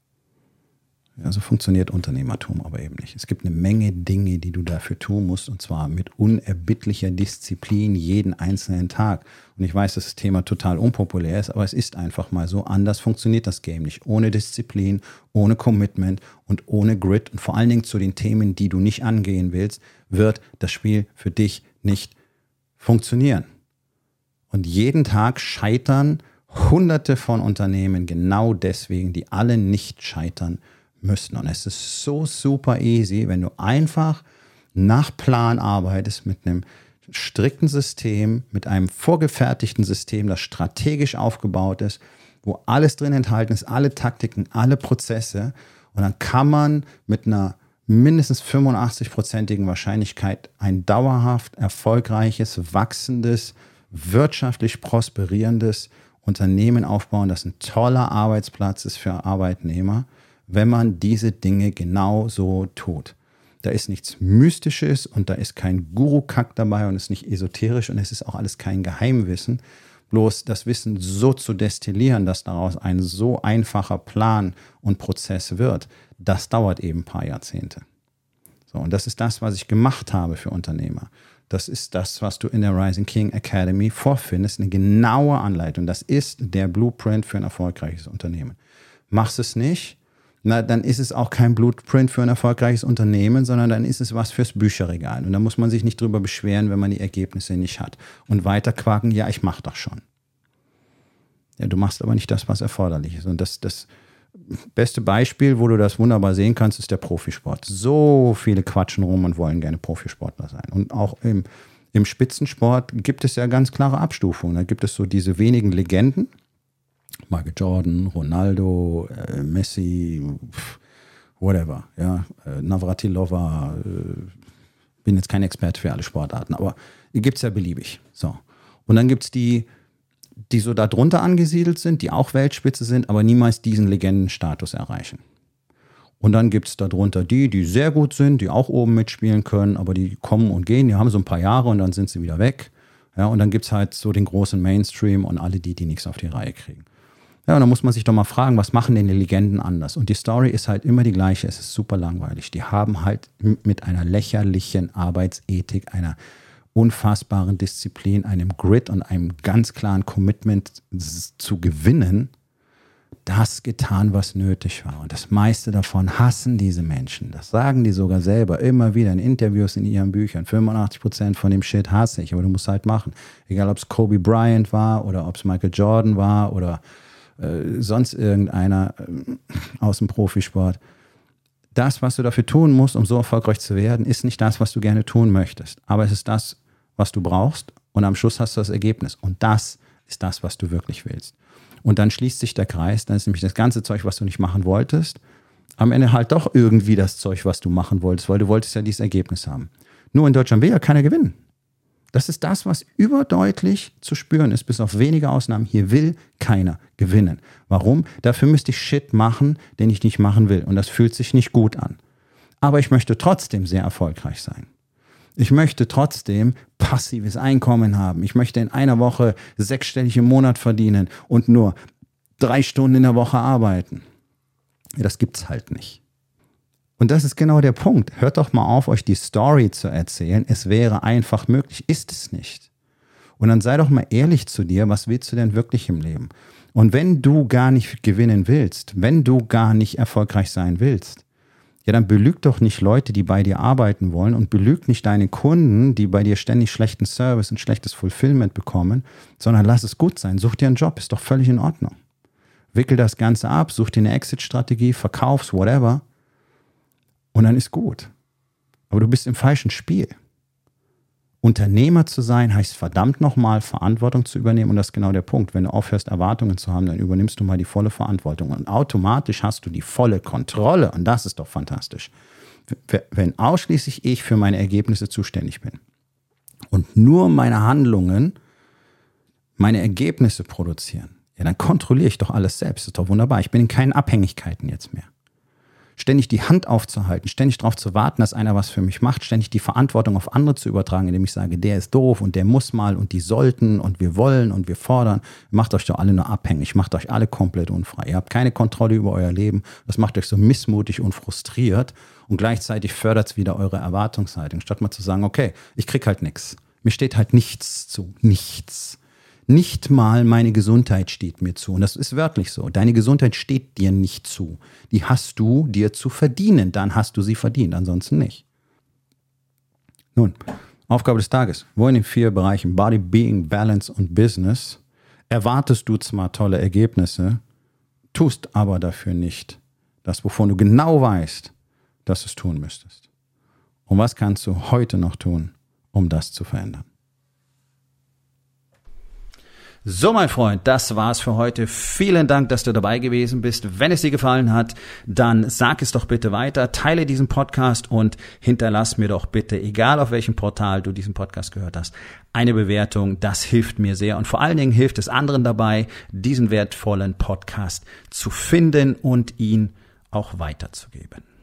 Speaker 1: Ja, so funktioniert Unternehmertum aber eben nicht. Es gibt eine Menge Dinge, die du dafür tun musst, und zwar mit unerbittlicher Disziplin jeden einzelnen Tag. Und ich weiß, dass das Thema total unpopulär ist, aber es ist einfach mal so. Anders funktioniert das Game nicht. Ohne Disziplin, ohne Commitment und ohne Grit und vor allen Dingen zu den Themen, die du nicht angehen willst, wird das Spiel für dich nicht funktionieren. Und jeden Tag scheitern Hunderte von Unternehmen genau deswegen, die alle nicht scheitern müssen. Und es ist so super easy, wenn du einfach nach Plan arbeitest mit einem strikten System, mit einem vorgefertigten System, das strategisch aufgebaut ist, wo alles drin enthalten ist, alle Taktiken, alle Prozesse. Und dann kann man mit einer mindestens fünfundachtzig-prozentigen Wahrscheinlichkeit ein dauerhaft erfolgreiches, wachsendes, wirtschaftlich prosperierendes Unternehmen aufbauen, das ein toller Arbeitsplatz ist für Arbeitnehmer, wenn man diese Dinge genau so tut. Da ist nichts Mystisches und da ist kein Guru-Kack dabei und es ist nicht esoterisch und es ist auch alles kein Geheimwissen. Bloß das Wissen so zu destillieren, dass daraus ein so einfacher Plan und Prozess wird, das dauert eben ein paar Jahrzehnte. So, und das ist das, was ich gemacht habe für Unternehmer. Das ist das, was du in der Rising King Academy vorfindest, eine genaue Anleitung. Das ist der Blueprint für ein erfolgreiches Unternehmen. Machst es nicht, na, dann ist es auch kein Blueprint für ein erfolgreiches Unternehmen, sondern dann ist es was fürs Bücherregal. Und da muss man sich nicht drüber beschweren, wenn man die Ergebnisse nicht hat. Und weiter quaken, ja, ich mach doch schon. Ja, du machst aber nicht das, was erforderlich ist. Und das, das beste Beispiel, wo du das wunderbar sehen kannst, ist der Profisport. So viele quatschen rum und wollen gerne Profisportler sein. Und auch im, im Spitzensport gibt es ja ganz klare Abstufungen. Da gibt es so diese wenigen Legenden, Michael Jordan, Ronaldo, äh, Messi, pff, whatever, ja, äh, Navratilova, äh, bin jetzt kein Experte für alle Sportarten, aber die gibt es ja beliebig. So. Und dann gibt es die, die so da drunter angesiedelt sind, die auch Weltspitze sind, aber niemals diesen Legendenstatus erreichen. Und dann gibt es darunter die, die sehr gut sind, die auch oben mitspielen können, aber die kommen und gehen, die haben so ein paar Jahre und dann sind sie wieder weg. Ja, und dann gibt es halt so den großen Mainstream und alle die, die nichts auf die Reihe kriegen. Ja, und dann muss man sich doch mal fragen, was machen denn die Legenden anders? Und die Story ist halt immer die gleiche, es ist super langweilig. Die haben halt mit einer lächerlichen Arbeitsethik, einer unfassbaren Disziplin, einem Grit und einem ganz klaren Commitment zu gewinnen, das getan, was nötig war. Und das meiste davon hassen diese Menschen. Das sagen die sogar selber immer wieder in Interviews in ihren Büchern. fünfundachtzig Prozent von dem Shit hasse ich, aber du musst halt machen. Egal, ob es Kobe Bryant war oder ob es Michael Jordan war oder äh, sonst irgendeiner äh, aus dem Profisport. Das, was du dafür tun musst, um so erfolgreich zu werden, ist nicht das, was du gerne tun möchtest. Aber es ist das, was du brauchst. Und am Schluss hast du das Ergebnis. Und das ist das, was du wirklich willst. Und dann schließt sich der Kreis, dann ist nämlich das ganze Zeug, was du nicht machen wolltest, am Ende halt doch irgendwie das Zeug, was du machen wolltest, weil du wolltest ja dieses Ergebnis haben. Nur in Deutschland will ja keiner gewinnen. Das ist das, was überdeutlich zu spüren ist, bis auf wenige Ausnahmen. Hier will keiner gewinnen. Warum? Dafür müsste ich Shit machen, den ich nicht machen will. Und das fühlt sich nicht gut an. Aber ich möchte trotzdem sehr erfolgreich sein. Ich möchte trotzdem passives Einkommen haben. Ich möchte in einer Woche sechsstellig im Monat verdienen und nur drei Stunden in der Woche arbeiten. Das gibt's halt nicht. Und das ist genau der Punkt. Hört doch mal auf, euch die Story zu erzählen. Es wäre einfach möglich. Ist es nicht. Und dann sei doch mal ehrlich zu dir, was willst du denn wirklich im Leben? Und wenn du gar nicht gewinnen willst, wenn du gar nicht erfolgreich sein willst, ja, dann belüg doch nicht Leute, die bei dir arbeiten wollen und belüg nicht deine Kunden, die bei dir ständig schlechten Service und schlechtes Fulfillment bekommen, sondern lass es gut sein. Such dir einen Job, ist doch völlig in Ordnung. Wickel das Ganze ab, such dir eine Exit-Strategie, verkauf's, whatever. Und dann ist gut. Aber du bist im falschen Spiel. Unternehmer zu sein heißt verdammt nochmal Verantwortung zu übernehmen und das ist genau der Punkt. Wenn du aufhörst, Erwartungen zu haben, dann übernimmst du mal die volle Verantwortung und automatisch hast du die volle Kontrolle und das ist doch fantastisch. Wenn ausschließlich ich für meine Ergebnisse zuständig bin und nur meine Handlungen meine Ergebnisse produzieren, ja, dann kontrolliere ich doch alles selbst. Das ist doch wunderbar. Ich bin in keinen Abhängigkeiten jetzt mehr. Ständig die Hand aufzuhalten, ständig darauf zu warten, dass einer was für mich macht, ständig die Verantwortung auf andere zu übertragen, indem ich sage, der ist doof und der muss mal und die sollten und wir wollen und wir fordern, macht euch doch alle nur abhängig, macht euch alle komplett unfrei. Ihr habt keine Kontrolle über euer Leben, das macht euch so missmutig und frustriert und gleichzeitig fördert es wieder eure Erwartungshaltung, statt mal zu sagen, okay, ich krieg halt nichts, mir steht halt nichts zu, nichts. Nicht mal meine Gesundheit steht mir zu. Und das ist wörtlich so. Deine Gesundheit steht dir nicht zu. Die hast du dir zu verdienen. Dann hast du sie verdient, ansonsten nicht. Nun, Aufgabe des Tages. Wo in den vier Bereichen Body, Being, Balance und Business erwartest du zwar tolle Ergebnisse, tust aber dafür nicht das, wovon du genau weißt, dass du es tun müsstest. Und was kannst du heute noch tun, um das zu verändern? So, mein Freund, das war's für heute. Vielen Dank, dass du dabei gewesen bist. Wenn es dir gefallen hat, dann sag es doch bitte weiter, teile diesen Podcast und hinterlass mir doch bitte, egal auf welchem Portal du diesen Podcast gehört hast, eine Bewertung. Das hilft mir sehr und vor allen Dingen hilft es anderen dabei, diesen wertvollen Podcast zu finden und ihn auch weiterzugeben.